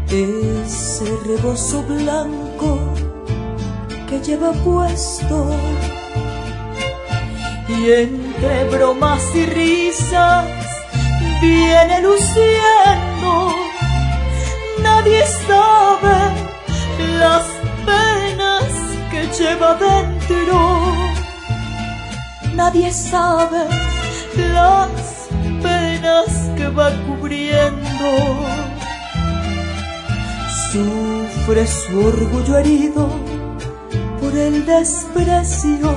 ese rebozo blanco que lleva puesto, y entre bromas y risas viene luciendo. Nadie sabe las penas que lleva dentro, nadie sabe las penas que va cubriendo. Sufre su orgullo herido por el desprecio,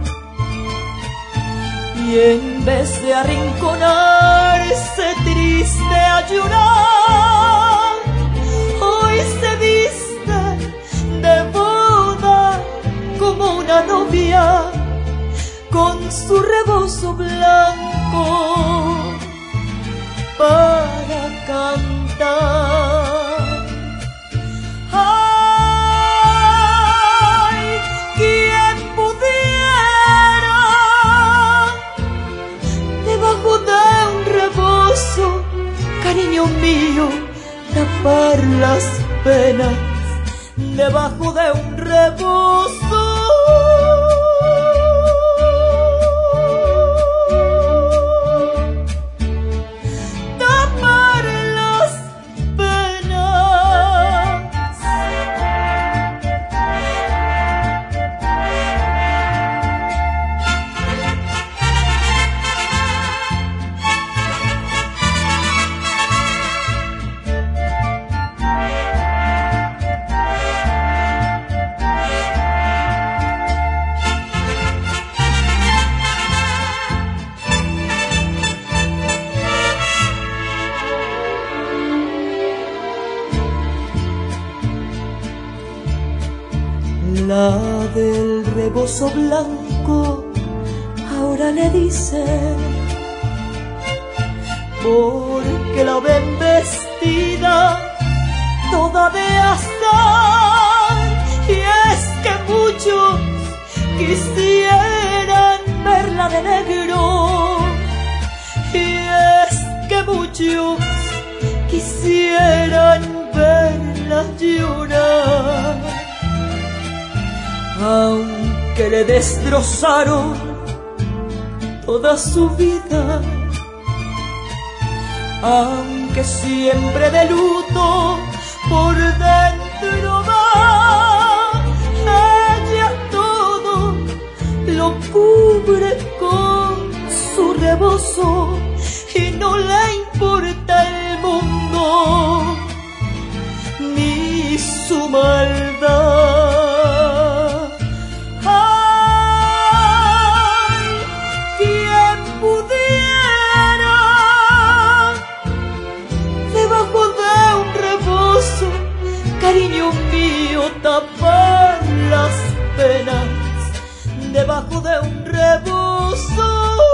y en vez de arrinconarse triste a llorar, hoy se viste de boda como una novia con su rebozo blanco para cantar. Cariño mío, tapar las penas debajo de un rebozo. Tapar las penas. La del rebozo blanco ahora le dice, porque la ven vestida toda de azar, y es que muchos quisieran verla de negro, y es que muchos quisieran verla llorar. Aunque le destrozaron toda su vida, aunque siempre de luto por dentro va, ella todo lo cubre con su rebozo y no le importa el mundo ni su maldad. Cariño mío, tapar las penas debajo de un rebozo.